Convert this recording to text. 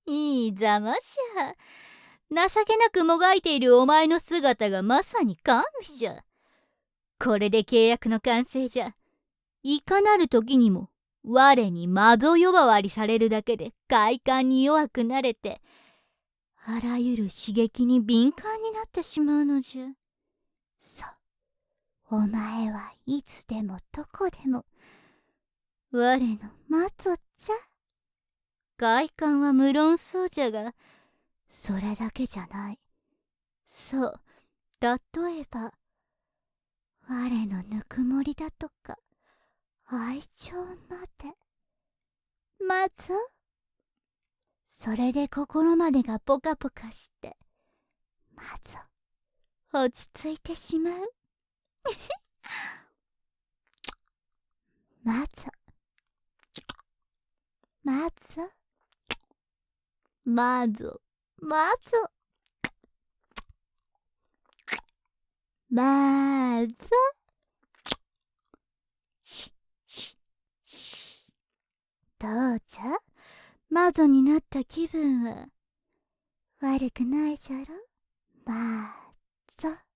いいざまじゃ。情けなくもがいているお前の姿がまさに甘美じゃ。これで契約の完成じゃ。いかなる時にも我に窓呼ばわりされるだけで快感に弱くなれて、あらゆる刺激に敏感になってしまうのじゃ。そう、お前はいつでもどこでも我のマゾじゃ。快感は無論そうじゃが、それだけじゃない。そう、例えば我のぬくもりだとか愛情まで。マゾ、それで心までがポカポカして、マゾ、落ち着いてしまう。マゾ、マゾ、マゾ、マゾ、マゾ。し、し、し。どうじゃ、マゾになった気分は悪くないじゃろ、マゾ。